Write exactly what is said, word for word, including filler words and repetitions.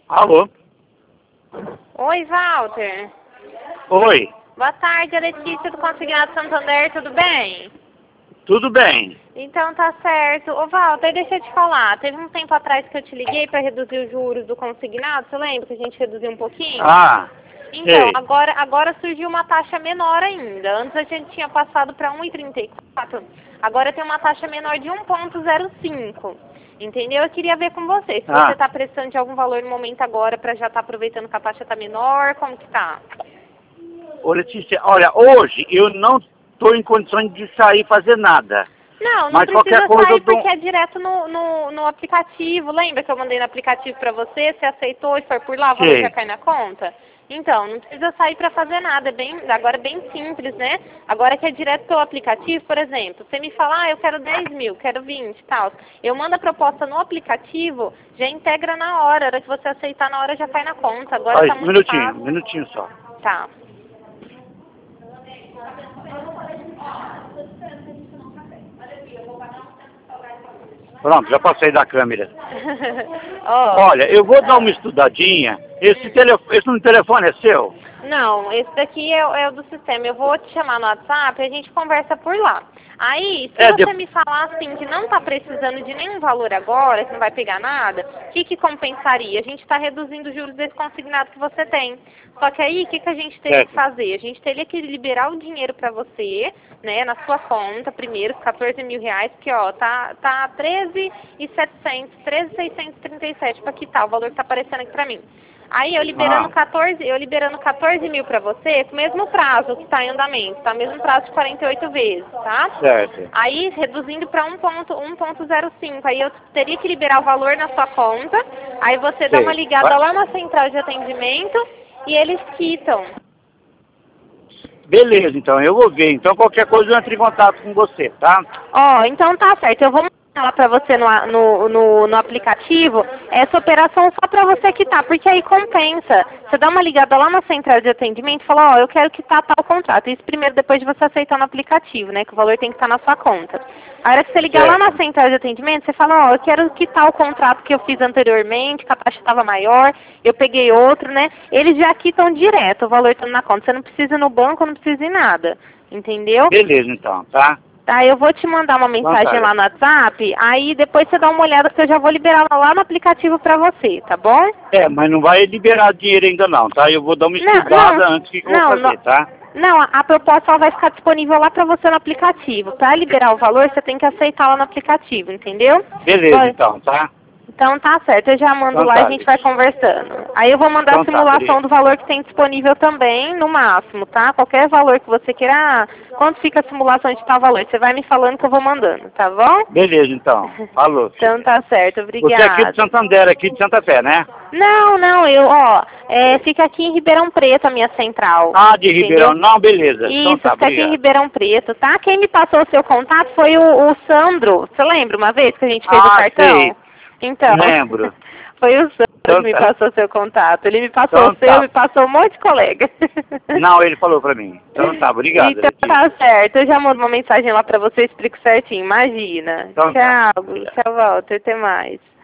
Alô? Oi, Walter. Oi, Boa tarde, a Letícia do Consignado Santander, tudo bem? tudo bem? Então tá certo. Ô, Walter, deixa eu te falar. Teve um tempo atrás que eu te liguei para reduzir os juros do consignado, você lembra que a gente reduziu um pouquinho? Ah, Então, sei. agora, agora surgiu uma taxa menor ainda. Antes a gente tinha passado para um vírgula trinta e quatro, agora tem uma taxa menor de um vírgula zero cinco. Entendeu? Eu queria ver com você, se Ah. você está prestando de algum valor no momento agora para já estar aproveitando que a taxa está menor, como que tá? Ô Letícia, olha, hoje eu não estou em condições de sair fazer nada. Não, não Mas precisa qualquer coisa sair eu dou... porque é direto no, no, no aplicativo. Lembra que eu mandei no aplicativo para você? Você aceitou e foi por lá, o valor Sei. já cai na conta? Então, não precisa sair para fazer nada. É bem, agora é bem simples, né? Agora que é direto pelo aplicativo, por exemplo, você me fala, ah, eu quero dez mil, quero vinte e tal. Eu mando a proposta no aplicativo, já integra na hora. A hora que você aceitar, na hora já cai na conta. Agora Olha, tá um muito minutinho, um fácil. minutinho só. Tá. Pronto, já passei da câmera. Ó, Olha, eu vou dar uma estudadinha. Esse, telefone, esse telefone é seu? Não, esse daqui é, o- é o do sistema. Eu vou te chamar no WhatsApp e a gente conversa por lá. Aí, se É, você de- me falar assim que não está precisando de nenhum valor agora, que não vai pegar nada, o que, que compensaria? A gente está reduzindo os juros desse consignado que você tem. Só que aí, o que, que a gente teria Certo. que fazer? A gente teria que liberar o dinheiro para você, né, na sua conta, primeiro, os quatorze mil reais, porque, ó, tá, tá treze mil e setecentos, treze mil seiscentos e trinta e sete para quitar, o valor que está aparecendo aqui para mim. Aí eu liberando Ah. quatorze, eu liberando quatorze mil para você, com o mesmo prazo que está em andamento, tá? Mesmo prazo de quarenta e oito vezes, tá? Certo. Aí reduzindo para um ponto zero cinco, aí eu teria que liberar o valor na sua conta, aí você dá Sei. uma ligada Vai- lá na central de atendimento e eles quitam. Beleza, então, eu vou ver. Então, qualquer coisa eu entro em contato com você, tá? Ó, então tá certo, eu vou mandar lá pra você no, a- no, no, no aplicativo essa operação só pra você quitar, porque aí compensa. Você dá uma ligada lá na central de atendimento e fala, ó, eu quero quitar tal contrato. Isso primeiro depois de você aceitar no aplicativo, né, que o valor tem que estar na sua conta. A hora que você ligar lá Certo. na central de atendimento, você fala, ó, eu quero quitar o contrato que eu fiz anteriormente, que a taxa estava maior, eu peguei outro, né, eles já quitam direto o valor estando na conta. Você não precisa ir no banco, não precisa ir nada, entendeu? Beleza, então, tá? Tá, eu vou te mandar uma mensagem tá. lá no WhatsApp, aí depois você dá uma olhada que eu já vou liberar lá no aplicativo pra você, tá bom? É, mas não vai liberar dinheiro ainda não, tá? Eu vou dar uma Não, estudada não, antes do que, que eu não, vou fazer, não, tá? não, a a proposta ela vai ficar disponível lá pra você no aplicativo. Pra liberar o valor, você tem que aceitar lá no aplicativo, entendeu? Beleza, Ó, então, tá? Então tá certo, eu já mando Então lá e tá, a gente vai Liz. conversando. Aí eu vou mandar Então a tá, simulação obrigado. do valor que tem disponível também, no máximo, tá? Qualquer valor que você queira, ah, quanto fica a simulação de tal valor? Você vai me falando que eu vou mandando, tá bom? Beleza, então. Falou, Então filha. tá certo, Você é aqui de obrigada. Santander, aqui de Santa Fé, né? Não, não, eu, ó, é, fica aqui em Ribeirão Preto a minha central. Ah, de Ribeirão. Entendeu? Não, beleza. Então Isso, tá, fica aqui em obrigado. Ribeirão Preto, tá? Quem me passou o seu contato foi o, o Sandro. Você lembra uma vez que a gente fez o Ah, cartão? sei. Então, Lembro. foi o Sandro Então que me tá. passou o seu contato. Ele me passou Então o seu, tá. me passou um monte de colega. Não, ele falou pra mim. Então tá, obrigado, Então Letícia. tá certo, eu já mando uma mensagem lá pra você, explico certinho, imagina. Então tá. Tchau, tchau, Walter, até mais.